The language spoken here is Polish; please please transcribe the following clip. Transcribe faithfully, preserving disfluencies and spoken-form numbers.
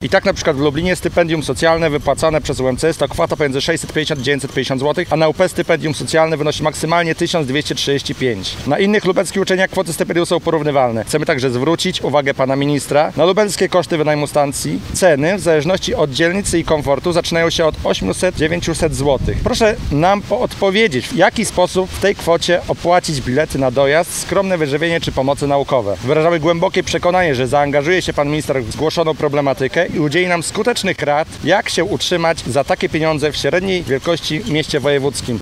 I tak na przykład w Lublinie stypendium socjalne wypłacane przez U M C S to kwota pomiędzy sześćset pięćdziesiąt a dziewięćset pięćdziesiąt złotych, a na U P stypendium socjalne wynosi maksymalnie tysiąc dwieście trzydzieści pięć. Na innych lubelskich uczelniach kwoty stypendium są porównywalne. Chcemy także zwrócić uwagę pana ministra na lubelskie koszty wynajmu stacji. Ceny w zależności od dzielnicy i komfortu zaczynają się od osiemset do dziewięciuset złotych. Proszę nam odpowiedzieć, w jaki sposób w tej kwocie opłacić bilety na dojazd, skromne wyżywienie czy pomoce naukowe. Wyrażamy głębokie przekonanie, że zaangażuje się pan minister w zgłoszoną problematykę i udzieli nam skutecznych rad, jak się utrzymać za takie pieniądze w średniej wielkości mieście wojewódzkim.